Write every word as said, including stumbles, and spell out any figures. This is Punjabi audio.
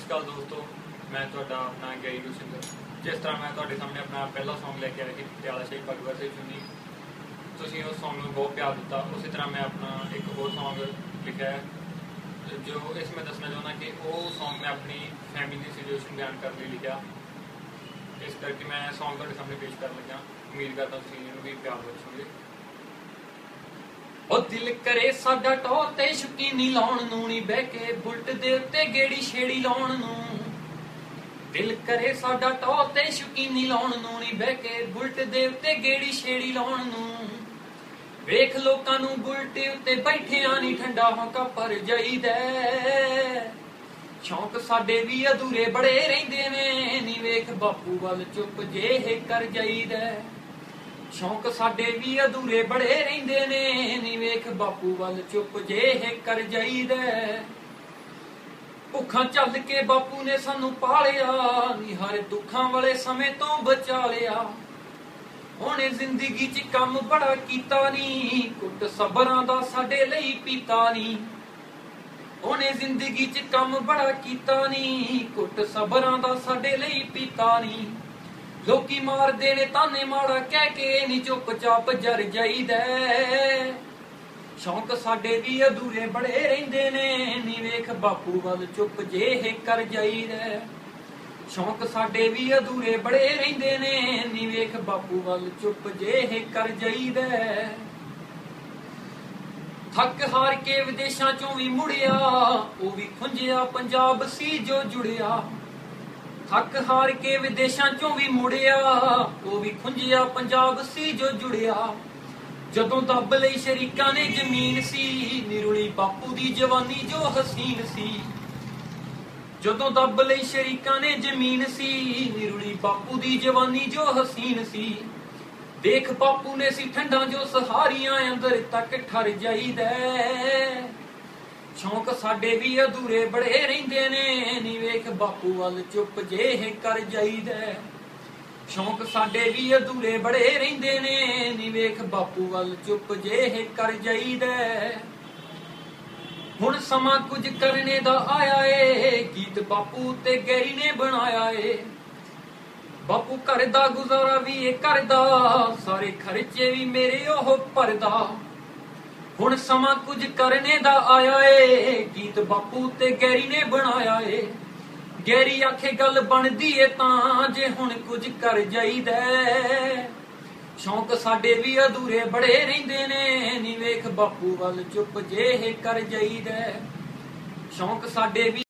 ਸਤਿ ਸ਼੍ਰੀ ਅਕਾਲ ਦੋਸਤੋ, मैं ਤੁਹਾਡਾ ਆਪਣਾ ਗੈਰੀ ਗੁਰਸਿੰਦਰ। जिस तरह मैं ਤੁਹਾਡੇ ਸਾਹਮਣੇ ਆਪਣਾ ਪਹਿਲਾ ਸੌਂਗ ਲੈ ਕੇ ਆਇਆ ਕਿ ਪਟਿਆਲਾ ਸ਼ਹੀਦ ਭਗਤ ਸਿੰਘ ਚੁੰਨੀ, ਤੁਸੀਂ ਉਸ ਸੌਂਗ ਨੂੰ ਬਹੁਤ ਪਿਆਰ ਦਿੱਤਾ। ਉਸੇ ਤਰ੍ਹਾਂ ਮੈਂ ਆਪਣਾ ਇੱਕ ਹੋਰ ਸੌਂਗ ਲਿਖਿਆ ਹੈ ਜੋ ਇਸ ਮੈਂ ਦੱਸਣਾ ਚਾਹੁੰਦਾ ਕਿ ਉਹ ਸੌਂਗ ਮੈਂ ਆਪਣੀ ਫੈਮਿਲੀ ਦੀ ਸਿਚੁਏਸ਼ਨ ਬਿਆਨ ਕਰਨ ਲਈ ਲਿਖਿਆ। ਇਸ ਕਰਕੇ ਮੈਂ ਸੌਂਗ ਤੁਹਾਡੇ ਸਾਹਮਣੇ ਪੇਸ਼ ਕਰਨ ਲੱਗਾ। ਉਮੀਦ ਕਰਦਾ ਤੁਸੀਂ ਇਹਨੂੰ ਵੀ ਪਿਆਰ ਬਖਸ਼ੋਗੇ। ਉਹ ਦਿਲ ਕਰੇ ਸਾਡਾ ਟੌਰ ਤੇ ਸ਼ੁਕੀਨੀ ਲਾਉਣ ਨੂੰ ਨੀ ਬਹਿ ਕੇ ਬੁਲਟ ਦੇ ਉੱਤੇ ਗੇੜੀ ਛੇੜੀ ਲਾਉਣ ਨੂੰ। ਦਿਲ ਕਰੇ ਸਾਡਾ ਟੌਰ ਤੇ ਸ਼ੁਕੀਨੀ ਲਾਉਣ ਨੂੰ ਨੀ ਬਹਿ ਕੇ ਬੁਲਟ ਦੇ ਉੱਤੇ ਗੇੜੀ ਛੇੜੀ ਲਾਉਣ ਨੂੰ। ਵੇਖ ਲੋਕਾਂ ਨੂੰ ਬੁਲਟ ਉੱਤੇ ਬੈਠਿਆਂ ਨੀ ਠੰਡਾ ਹੌਂਕਾ ਪਰ ਜਾਈਦਾ। ਸ਼ੌਂਕ ਸਾਡੇ ਵੀ ਅਧੂਰੇ ਬੜੇ ਰਹਿੰਦੇ ਨੇ ਨੀ ਵੇਖ ਬਾਪੂ ਵੱਲ ਚੁੱਪ ਜੇ ਕਰ ਜਾਈਦਾ। ਸ਼ੌਂਕ ਸਾਡੇ ਵੀ ਅਧੂਰੇ ਬੜੇ ਰਹਿੰਦੇ ਨੇ ਨੀ ਵੇਖ ਬਾਪੂ ਵੱਲ ਚੁੱਪ ਜੇ ਕਰ ਜਾਈਦਾ। ਭੁੱਖਾਂ ਚੱਲ ਕੇ ਬਾਪੂ ਨੇ ਸਾਨੂੰ ਪਾਲਿਆ ਨੀ ਹਰ ਦੁੱਖਾਂ ਵਾਲੇ ਸਮੇਂ ਤੋਂ ਬਚਾ ਲਿਆ। ਉਹਨੇ ਜ਼ਿੰਦਗੀ 'ਚ ਕੰਮ ਬੜਾ ਕੀਤਾ ਨੀ ਕੁੱਟ ਸਬਰਾਂ ਦਾ ਸਾਡੇ ਲਈ ਪੀਤਾ ਨੀ। ਉਹਨੇ ਜ਼ਿੰਦਗੀ 'ਚ ਕੰਮ ਬੜਾ ਕੀਤਾ ਨੀ ਕੁੱਟ ਸਬਰਾਂ ਦਾ ਸਾਡੇ ਲਈ ਪੀਤਾ ਨੀ। ਲੋਕੀ ਮਾਰਦੇ ਨੇ ਤਾਨੇ ਮਾੜਾ ਕਹਿ ਕੇ ਨੀ ਚੁੱਪ-ਚਾਪ ਜਰ ਜਾਈਦਾ। ਸ਼ੌਂਕ ਸਾਡੇ ਵੀ ਅਧੂਰੇ ਬੜੇ ਰਹਿੰਦੇ ਨੇ ਨੀ ਵੇਖ ਬਾਪੂ ਵੱਲ ਚੁੱਪ ਜੇ ਕਰ ਜਾਈਦਾ। ਸ਼ੌਂਕ ਸਾਡੇ ਵੀ ਅਧੂਰੇ ਬੜੇ ਰਹਿੰਦੇ ਨੇ ਨੀ ਵੇਖ ਬਾਪੂ ਵੱਲ ਚੁੱਪ ਜੇ ਕਰ ਜਾਈਦਾ। ਥੱਕ ਹਾਰ ਕੇ ਵਿਦੇਸ਼ਾਂ ਚੋਂ ਵੀ ਮੁੜਿਆ ਉਹ ਵੀ ਖੁੰਝਿਆ ਪੰਜਾਬ ਸੀ ਜੋ ਜੁੜਿਆ। ਥੱਕ ਹਾਰ ਕੇ ਵਿਦੇਸ਼ਾਂ ਚੋਂ ਵੀ ਮੁੜਿਆ ਉਹ ਵੀ ਖੁੰਝਿਆ ਪੰਜਾਬ ਸੀ ਜੋ ਜੁੜਿਆ। ਜਦੋਂ ਦੱਬ ਲਈ ਸ਼ਰੀਕਾਂ ਨੇ ਜ਼ਮੀਨ ਸੀ ਨਿਰੁਲੀ ਬਾਪੂ ਦੀ ਜਵਾਨੀ ਜੋ ਹਸੀਨ ਸੀ। ਜਦੋਂ ਦੱਬ ਲਈ ਸ਼ਰੀਕਾਂ ਨੇ ਜ਼ਮੀਨ ਸੀ ਨਿਰੁਲੀ ਬਾਪੂ ਦੀ ਜਵਾਨੀ ਜੋ ਹਸੀਨ ਸੀ। ਦੇਖ ਬਾਪੂ ਨੇ ਸੀ ਠੰਡਾਂ ਜੋ ਸਹਾਰੀਆਂ ਅੰਦਰ ਤੱਕ ਠਰ ਜਾਈਦਾ। ਸ਼ੌਂਕ ਸਾਡੇ ਵੀ ਅਧੂਰੇ ਬੜੇ ਰਹਿੰਦੇ ਨੇ ਨੀ ਵੇਖ ਬਾਪੂ ਵੱਲ ਚੁੱਪ ਜੇ ਕਰ ਜਾਈਦਾ। ਸ਼ੌਂਕ ਸਾਡੇ ਵੀ ਅਧੂਰੇ ਬੜੇ ਰਹਿੰਦੇ ਨੇ ਨੀ ਵੇਖ ਬਾਪੂ ਵੱਲ ਚੁੱਪ ਜੇ ਕਰ ਜਾਈਦਾ। ਹੁਣ ਸਮਾਂ ਕੁਝ ਕਰਨੇ ਦਾ ਆਇਆ ਏ ਗੀਤ ਬਾਪੂ ਤੇ ਗੈਰੀ ਨੇ ਬਣਾਇਆ ਏ। ਬਾਪੂ ਘਰ ਦਾ ਗੁਜ਼ਾਰਾ ਵੀ ਇਹ ਕਰਦਾ ਸਾਰੇ ਖਰਚੇ ਵੀ ਮੇਰੇ ਉਹ ਭਰਦਾ। ਹੁਣ ਸਮਾਂ ਕੁਝ ਕਰਨੇ ਦਾ ਆਇਆ ਏ ਗੀਤ ਬਾਪੂ ਤੇ ਗੈਰੀ ਨੇ ਬਣਾਇਆ ਏ। ਗੈਰੀ ਆਖੇ ਗੱਲ ਬਣਦੀ ਏ ਤਾਂ ਜੇ ਹੁਣ ਕੁਝ ਕਰ ਜਾਈਦਾ। ਸ਼ੌਂਕ ਸਾਡੇ ਵੀ ਅਧੂਰੇ ਬੜੇ ਰਹਿੰਦੇ ਨੇ ਨੀ ਵੇਖ ਬਾਪੂ ਵੱਲ ਚੁੱਪ ਜੇ ਕਰ ਜਾਈਦਾ। ਸ਼ੌਂਕ ਸਾਡੇ ਵੀ